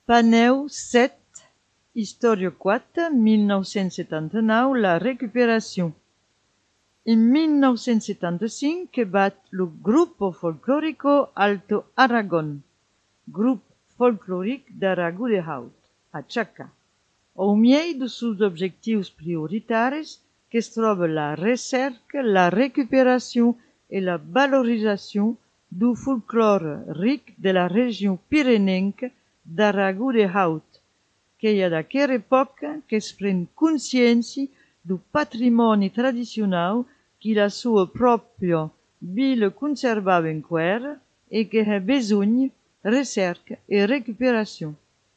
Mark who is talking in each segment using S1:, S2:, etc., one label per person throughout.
S1: Paneu 7, Historia 4, 1979, la récupération. En 1975 bat le Gruppo Folclorico Alto Aragon, grup folcloric d'Aragó de Haut, a Txaca. Au milieu de sus objectius prioritaris que es troba la recerca, la recuperació i la valorització du folclore ric de la regió pirenenca d'Aragó de Haut, que hi ha d'aquella època que es pren consciència du patrimoni tradicional que la sua pròpria vila conservava encara e que ha besoin recerca e recuperació.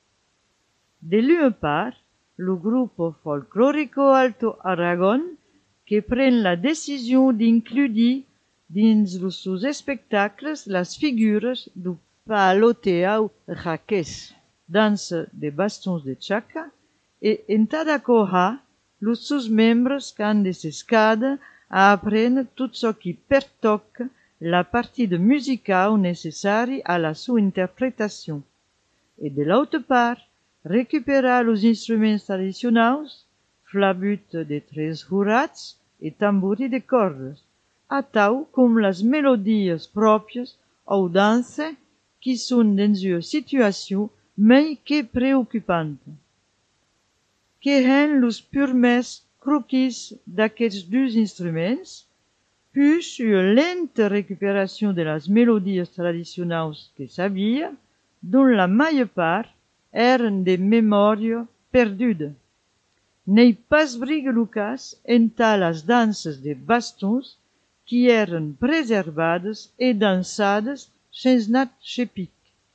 S1: De l'una part, le Gruppo Folclorico Alto Aragon, que pren la decisió d'incluir dins els seus espectacles les figures du Paloteau Raquès, dansa de bastons de Txaca, e entadacorrar els seus membres que han de s'escada a aprendre tot ce qui pertoca la partida musical necessària a la sua interpretació. E de l'altra part, recuperar els instruments tradicionals, flabut de tres jurats e tambori de cordes, a tal com les melodies pròpies ou dansa qui són dans una situació mai que preocupanta. Que han los purmès croquis d'aquests dos instruments, puis una lenta recuperació de les melodies tradicionals que s'havia, dont la major part eren de memòria perduda. N'ei pas briga lo cas entà les danses de bastons qui eren preservades e dansades sens nat chepic.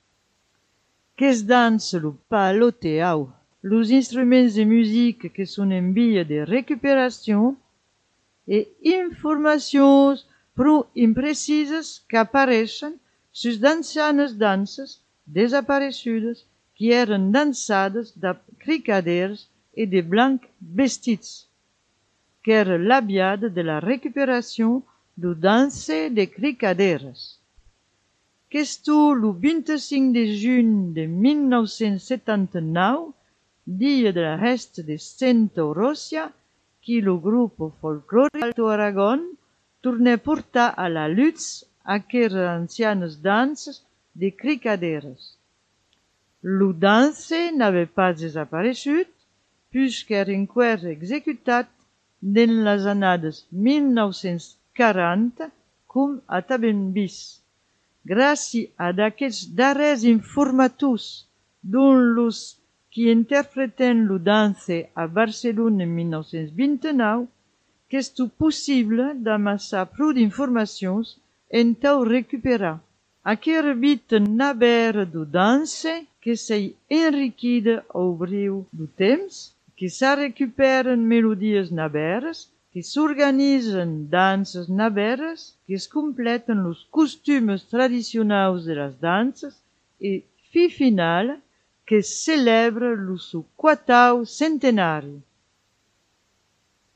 S1: Qu'es dansa lo paloteau, los instruments de musique que són en via de recuperació, e informacions prou imprecises qu'apareixen sus d'ancianes danses desaparegudes qui eren dansades de cricaders e de blancs vestits, qu'era l'aviada de la recuperació du danse de cricaderes. Qu'esto lo 25 de juny de 1979, dia de la festa de Santa Orossia, qui lo Gruppo Folclorico Alto Aragon torna portar a la luz aqueres ancianes danses de cricaderes. Lo danse n'avait pas desaparegut, puisqu'era encara executat dans les annades 1940 com a tabem vist. Gràcies a d'aquests darrers informators, dont los qui interpreten lo danse a Barcelona en 1929, qu'est possible d'amassar prou d'informacions en tau recuperar. Aquera vita nabera do danse que s'ei enriquida au briu do temps, que se recuperen melodies naberes, que s'organitzen danses naberes, que es completen los costumes tradicionals de les danses e, fi final, que celebra lo seu 4au centenari.